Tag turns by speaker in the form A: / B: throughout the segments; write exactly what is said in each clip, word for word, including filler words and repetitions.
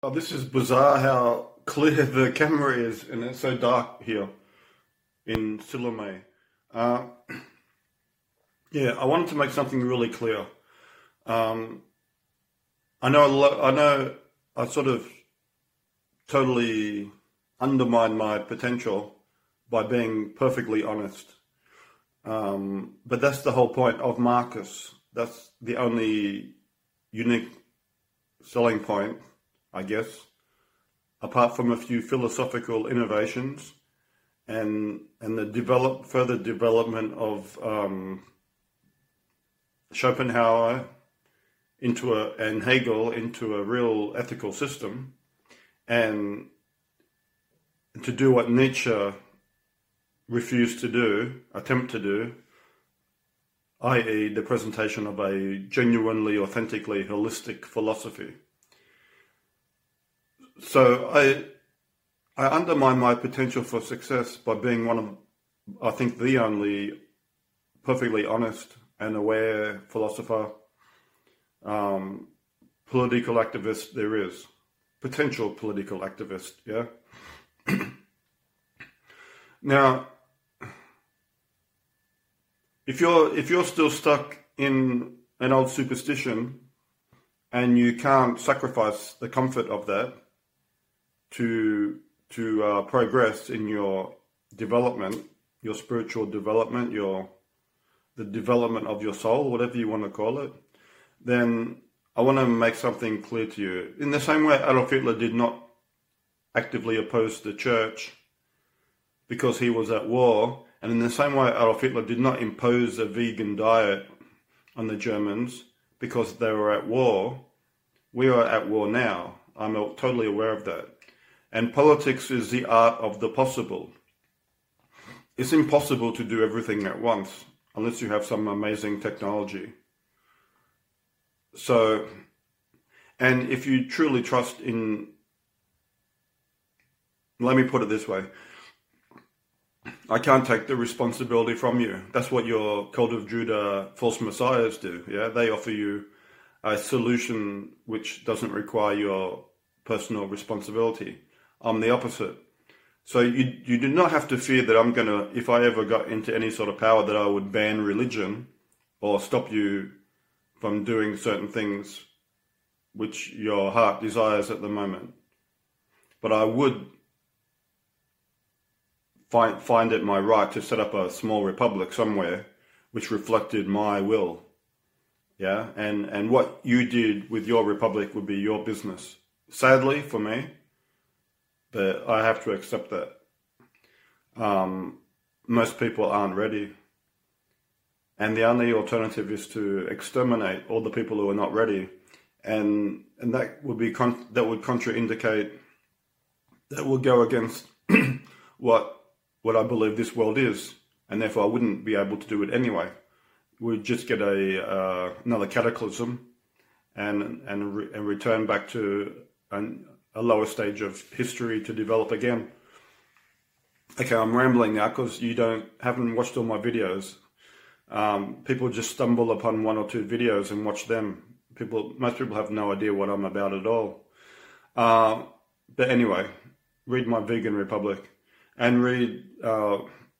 A: Oh, this is bizarre how clear the camera is, and it's so dark here in Silome. Uh, yeah, I wanted to make something really clear. Um, I know, a lo- I know, I sort of totally undermined my potential by being perfectly honest. Um, but that's the whole point of Marcus. That's the only unique selling point, I guess, apart from a few philosophical innovations and and the develop further development of um, Schopenhauer into a and Hegel into a real ethical system, and to do what Nietzsche refused to do, attempt to do, that is the presentation of a genuinely, authentically holistic philosophy. So I I undermine my potential for success by being one of, I think, the only perfectly honest and aware philosopher, um, political activist there is. Potential political activist, yeah? Now, if you're if you're still stuck in an old superstition and you can't sacrifice the comfort of that to to uh, progress in your development, your spiritual development, your the development of your soul, whatever you want to call it, then I want to make something clear to you. In the same way Adolf Hitler did not actively oppose the church because he was at war, and in the same way Adolf Hitler did not impose a vegan diet on the Germans because they were at war, we are at war now. I'm totally aware of that. And politics is the art of the possible. It's impossible to do everything at once unless you have some amazing technology. So, and if you truly trust in, let me put it this way, I can't take the responsibility from you. That's what your cult of Judah false messiahs do. Yeah, they offer you a solution which doesn't require your personal responsibility. I'm the opposite. So you you do not have to fear that I'm gonna, if I ever got into any sort of power, that I would ban religion or stop you from doing certain things which your heart desires at the moment. But I would find find it my right to set up a small republic somewhere which reflected my will. Yeah, and and what you did with your republic would be your business. Sadly for me, but I have to accept that. Um, most people aren't ready. And the only alternative is to exterminate all the people who are not ready. And and that would be con- that would contraindicate, that would go against what what I believe this world is. And therefore I wouldn't be able to do it anyway. We'd just get a uh, another cataclysm and and, re- and return back to an, a lower stage of history to develop again. Okay, I'm rambling now because you don't haven't watched all my videos. Um, people just stumble upon one or two videos and watch them. People, most people have no idea what I'm about at all. Uh, but anyway, read my Vegan Republic and read uh,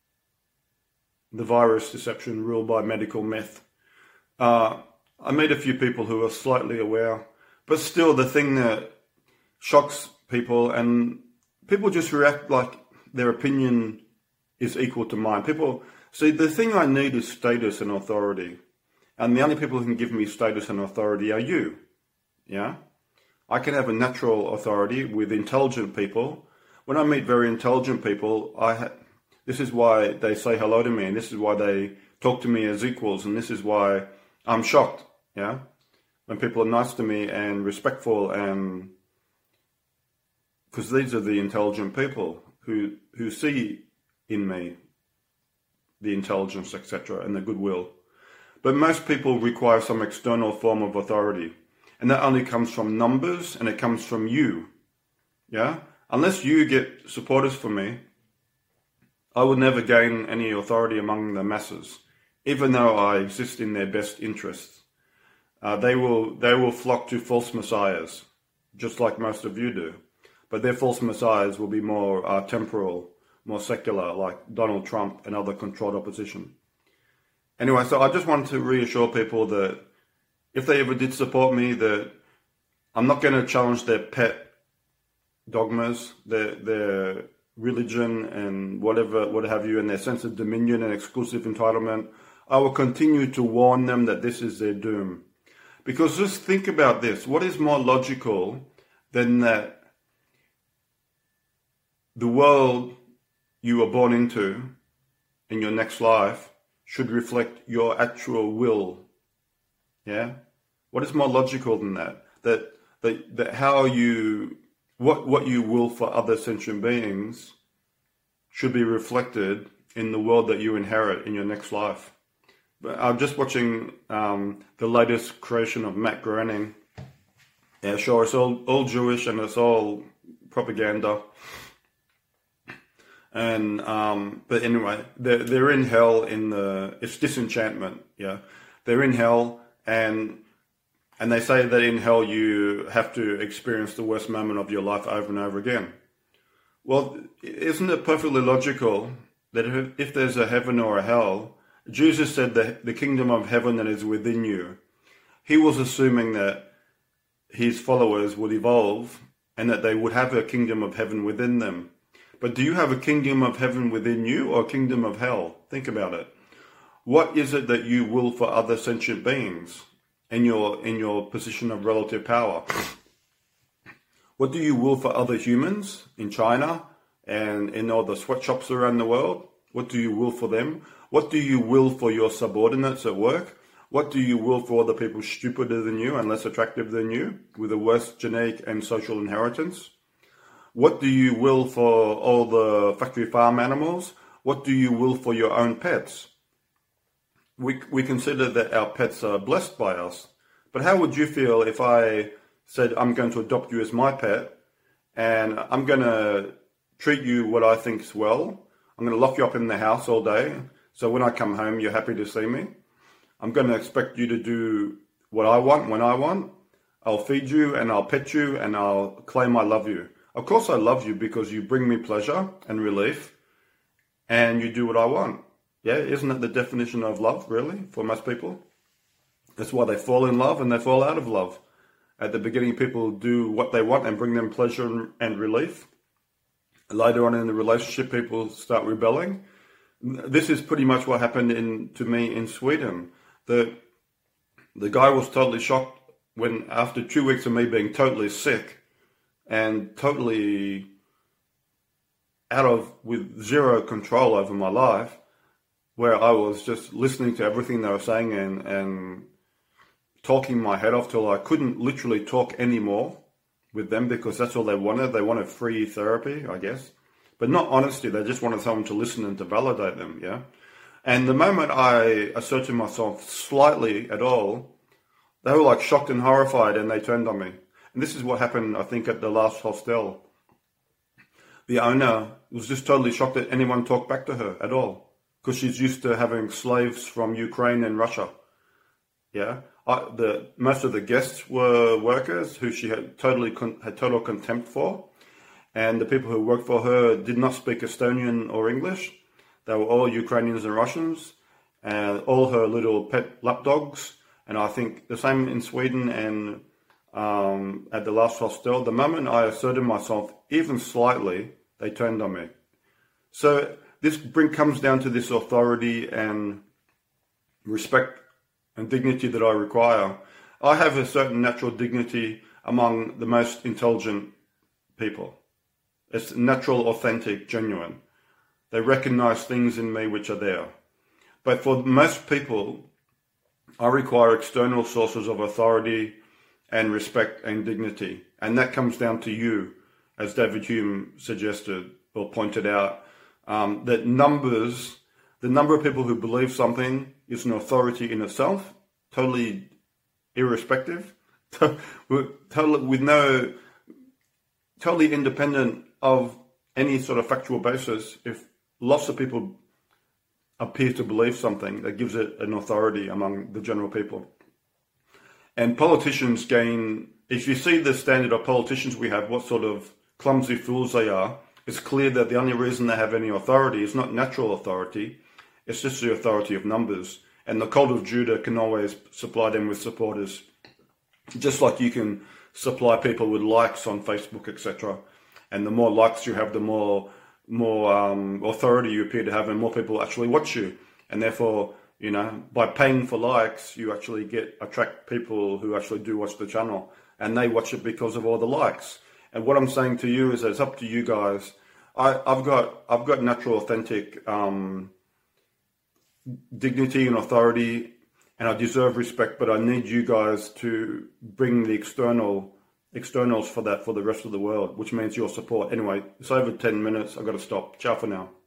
A: The Virus Deception Ruled by Medical Myth. Uh, I meet a few people who are slightly aware, but still the thing that shocks people, and people just react like their opinion is equal to mine. People, see, the thing I need is status and authority. And the only people who can give me status and authority are you. Yeah? I can have a natural authority with intelligent people. When I meet very intelligent people, I ha- this is why they say hello to me, and this is why they talk to me as equals, and this is why I'm shocked. Yeah? When people are nice to me and respectful, and because these are the intelligent people who who see in me the intelligence, et cetera, and the goodwill. But most people require some external form of authority. And that only comes from numbers, and it comes from you. Yeah? Unless you get supporters for me, I would never gain any authority among the masses, even though I exist in their best interests. Uh, they will they will flock to false messiahs. just like most of you do. But their false messiahs will be more uh, temporal, more secular, like Donald Trump and other controlled opposition. Anyway, so I just wanted to reassure people that if they ever did support me, that I'm not going to challenge their pet dogmas, their their religion and whatever, what have you, and their sense of dominion and exclusive entitlement. I will continue to warn them that this is their doom. Because just think about this. What is more logical than that the world you were born into in your next life should reflect your actual will? Yeah? What is more logical than that? That that, that how you, what, what you will for other sentient beings should be reflected in the world that you inherit in your next life. But I'm just watching um, the latest creation of Matt Groening. Yeah, sure, it's all, all Jewish and it's all propaganda. And um, but anyway, they're they're in hell in the it's disenchantment. Yeah, they're in hell, and and they say that in hell you have to experience the worst moment of your life over and over again. Well, isn't it perfectly logical that if, if there's a heaven or a hell, Jesus said that the kingdom of heaven that is within you. He was assuming that his followers would evolve and that they would have a kingdom of heaven within them. But do you have a kingdom of heaven within you or a kingdom of hell? Think about it. What is it that you will for other sentient beings in your in your position of relative power? What do you will for other humans in China and in all the sweatshops around the world? What do you will for them? What do you will for your subordinates at work? What do you will for other people stupider than you and less attractive than you with a worse genetic and social inheritance? What do you will for all the factory farm animals? What do you will for your own pets? We, we consider that our pets are blessed by us. But how would you feel if I said, I'm going to adopt you as my pet and I'm going to treat you what I think's well? I'm going to lock you up in the house all day, so when I come home, you're happy to see me. I'm going to expect you to do what I want when I want. I'll feed you and I'll pet you and I'll claim I love you. Of course I love you because you bring me pleasure and relief and you do what I want. Yeah, isn't that the definition of love, really, for most people? That's why they fall in love and they fall out of love. At the beginning, people do what they want and bring them pleasure and, and relief. Later on in the relationship, people start rebelling. This is pretty much what happened in to me in Sweden. The the guy was totally shocked when, after two weeks of me being totally sick and totally out of, with zero control over my life, where I was just listening to everything they were saying and, and talking my head off till I couldn't literally talk anymore with them because that's all they wanted. They wanted free therapy, I guess. But not honesty. They just wanted someone to listen and to validate them, yeah? And the moment I asserted myself slightly at all, they were like shocked and horrified and they turned on me. And this is what happened, I think, at the last hostel. The owner was just totally shocked that anyone talked back to her at all because she's used to having slaves from Ukraine and Russia, yeah? I, the most of the guests were workers who she had totally con, had total contempt for, and the people who worked for her did not speak Estonian or English. They were all Ukrainians and Russians, and all her little pet lapdogs. And I think the same in Sweden and um, at the last hostel. The moment I asserted myself even slightly, they turned on me. So this bring, comes down to this authority and respect and dignity that I require. I have a certain natural dignity among the most intelligent people. It's natural, authentic, genuine. They recognize things in me which are there. But for most people, I require external sources of authority and respect and dignity. And that comes down to you, as David Hume suggested or pointed out, um, that numbers, the number of people who believe something is an authority in itself, totally irrespective, totally with no, totally independent of any sort of factual basis. If lots of people appear to believe something, that gives it an authority among the general people. And politicians gain if you see the standard of politicians we have, what sort of clumsy fools they are, it's clear that the only reason they have any authority is not natural authority, it's just the authority of numbers. And the cult of Judah can always supply them with supporters, just like you can supply people with likes on Facebook, et cetera. And the more likes you have, the more more um, authority you appear to have, and more people actually watch you. And therefore, you know, by paying for likes, you actually get attract people who actually do watch the channel, and they watch it because of all the likes. And what I'm saying to you is that it's up to you guys. I, I've got I've got natural, authentic um, dignity and authority, and I deserve respect. But I need you guys to bring the external externals for that for the rest of the world, which means your support. Anyway, it's over ten minutes. I've got to stop. Ciao for now.